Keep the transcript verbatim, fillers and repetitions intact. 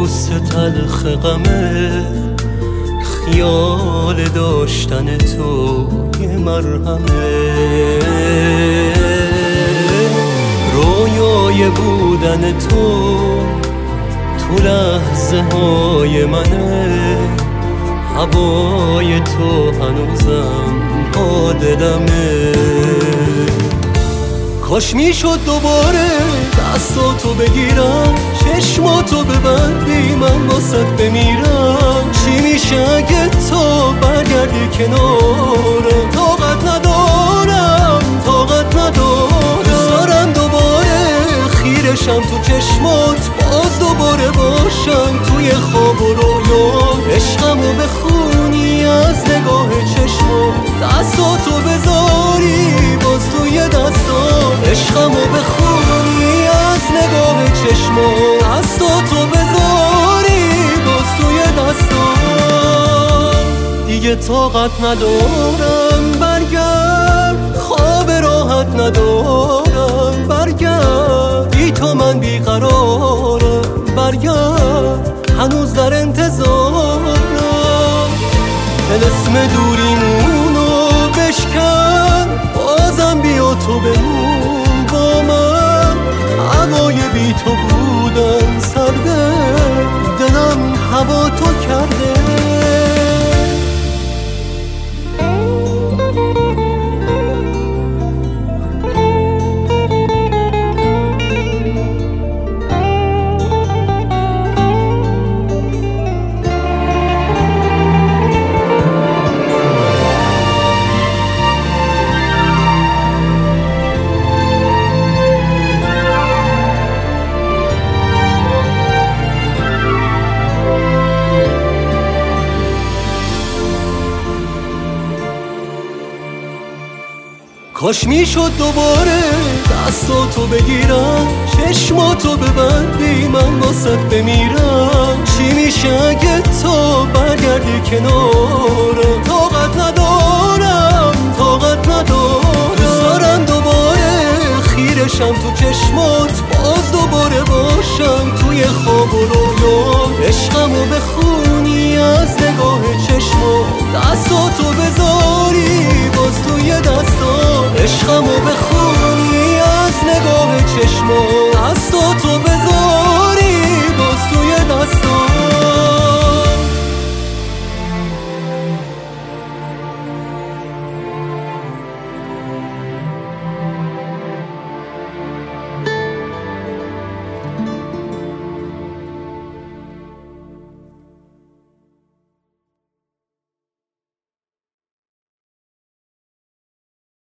بوس تلخ غمه، خیال داشتن تو یه مرهمه، رویای بودن تو تو لحظه های منه، هوای تو هنوزم با دلمه. کاش میشد دوباره دستاتو بگیرم، چشماتو ببندی من واسط بمیرم. چی میشه اگه تو برگردی کنارم؟ طاقت ندارم، طاقت ندارم. دوست دارم دوباره خیرشم تو چشمات، باز دوباره باشم توی خواب و رویا. عشقمو بخونی از نگاه چشمات، دستاتو بذاری باز توی دستام. عشقمو بخونی از نگاه چشمات، دستاتو بذاری باز توی دستام. دیگه طاقت ندارم برگرد، خواب راحت ندارم برگرد. بی تو من بیقرارم برگرد، هنوز در انتظارم. طلسم دوریمونو بشکن، بازم بیا تو بمون با من. هوای بی تو بودن سرده، دلم هوا تو کرده. کاش میشد دوباره دستاتو بگیرم، چشماتو ببندی من واسط بمیرم. چی میشه اگه تو برگردی کنارم؟ طاقت ندارم، طاقت ندارم. دوست دارم دوباره خیرشم تو چشمات، باز دوباره باشم توی خواب و رویا. عشقمو بخونی از نگاه چشمات، دستاتو بذاری باز توی دستام. عشقمو بخونی از نگاه چشمات.